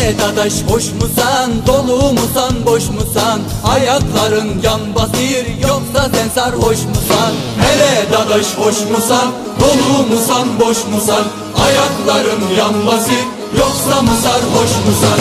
Hele dadaş hoş musan, dolu musan, boş musan? Ayakların yan basır, yoksa sen sarhoş musan? Hele dadaş hoş musan, dolu musan, boş musan? Ayakların yan basır, yoksa mı sarhoş musan?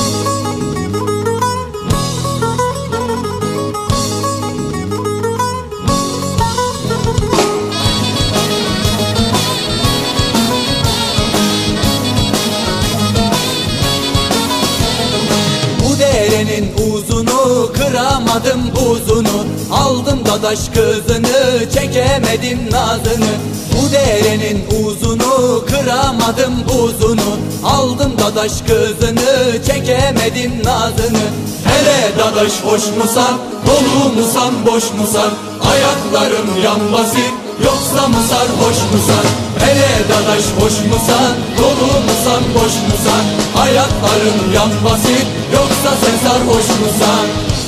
Derenin uzunu, kıramadım buzunu. Aldım dadaş kızını, çekemedim nazını. Bu derenin uzunu, kıramadım buzunu. Aldım dadaş kızını, çekemedim nazını. Hele dadaş hoş musan, dolu musan, boş musan? Ayaklarım yan basır, yoksa mı sarhoş musan? Hele dadaş hoş musan, dolu musan, boş musan? Ayakların yan basır, yoksa sen sarhoş musan?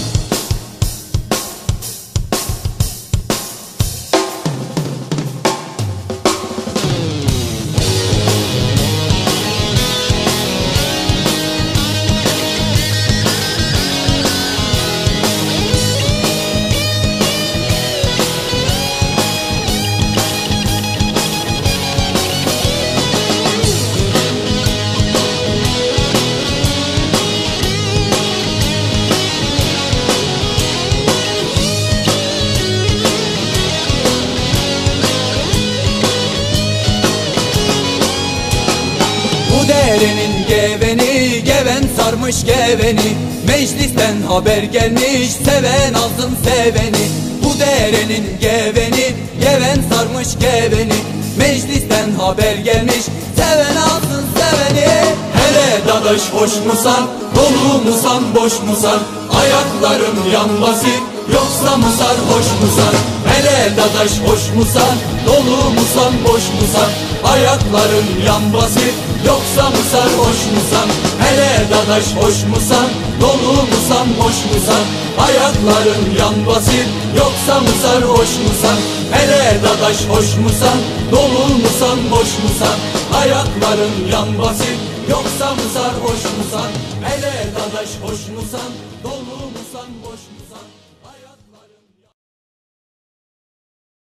Derenin geveni, geven sarmış geveni. Meclisten haber gelmiş, seven alsın seveni. Bu derenin geveni, geven sarmış geveni. Meclisten haber gelmiş, seven alsın seveni. Hele dadaş hoş musan, dolu musan, boş musan? Ayaklarım yan basır, yoksa mı sarhoş musan? Hele dadaş hoş musan, dolu musan, boş musan? Ayakların yan basır, yoksa mı sarhoş musan? Hele dadaş hoş musan, dolu musan, boş musan? Ayakların yan basır, yoksa mı sarhoş musan? Hele dadaş hoş musan, dolu musan, boş musan? Ayakların yan basır, yoksa mı sarhoş musan? Hele dadaş hoş musan, dolu musan, boş musan?